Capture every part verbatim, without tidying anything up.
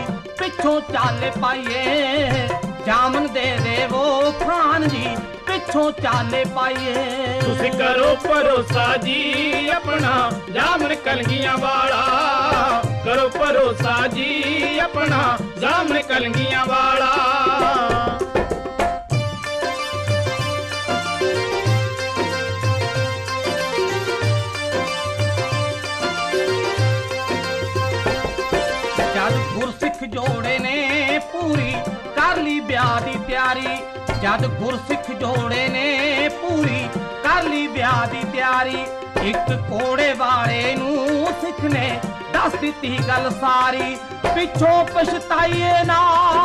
पिछों चाले पाइए, जामन दे देवो खान जी पिछों चाले पाइए। तुसी करो भरोसा जी अपना जामन कलगियां वाला, करो भरोसा जी अपना जामन कलगियां वाला। जद गुरसिख जोड़े ने पूरी कर ली ब्याह दी तैयारी, जद गुरसिख जोड़े ने पूरी कर ली ब्याह दी तैयारी। एक कोड़े वाले नूं सिख ने दस दित्ती गल सारी, पिछों पछताइए ना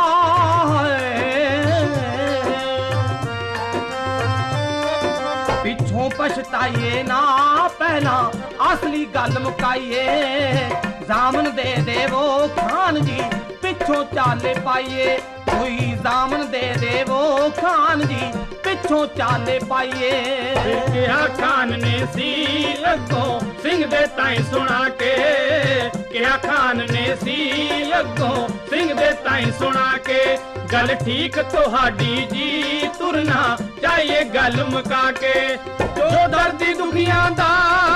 पिछों पछताइए ना, पहला असली गल मुकाइए। जामन दे देवो खान जी पिछों चाले पाइए, कोई जामन दे देवो खान जी पिछों चाले पाइए। क्या खान ने सी अगों सिंह दे ताई सुना के, क्या खान ने सी अगों सिंह दे ताई सुना के। गल ठीक तुहाडी जी तुरना चाहिए गल मुका के, जो दर्दी दुखियां दा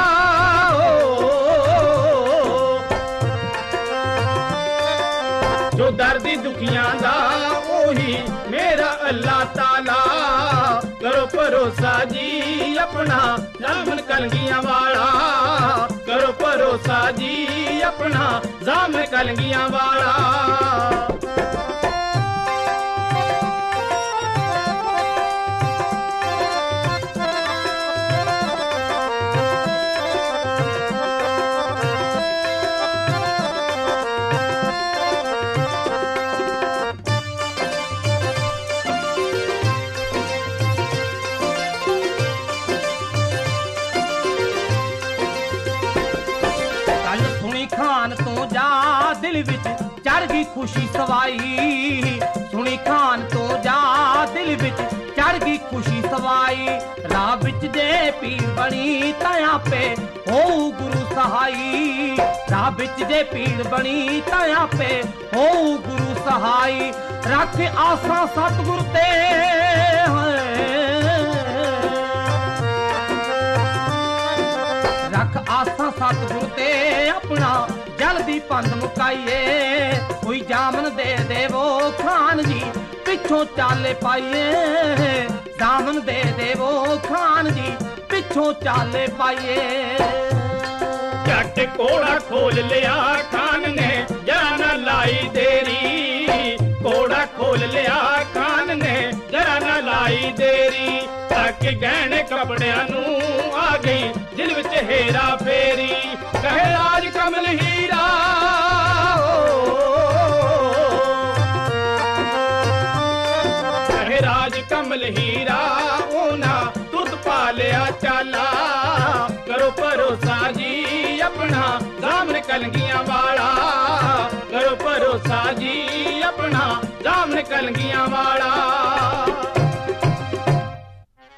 जो दर्दी दुखियां दा ओही मेरा अल्लाह ताला। करो भरोसा जी अपना जामन कलगियां वाला, करो भरोसा जी अपना जामन कलगियां वाला। खान तो जा दिल विच चढ़ गई खुशी सवाई, सुनी खान तो जा दिल विच चढ़ गई खुशी सवाई। राह विच जे पीर बनी ताया पे हो गुरु सहाई, राह विच जे पीर बनी ताया पे हो गुरु सहाई। रख आसा सतगुर ते रख आसा सतगुर ते अपना जल्दी पंध मुकाइए। कोई जामन दे देवो खान जी पिछों चाले पाइए, जामन दे देवो खान जी पिछों चाले पाइए। झट कोड़ा खोल लिया खान ने जरा न लाई देरी, कोड़ा खोल लिया खान ने जरा न लाई देरी। तक गहने कपड़ियां नू आ गई दिल विच हेरा फेरी, कहे राज कमल हीरा कहे राज कमल हीरा ओना तुरत पा लिया चाला। करो भरोसा जी अपना जामन कलगियां वाला, करो भरोसा जी अपना जामन कलगियां वाला।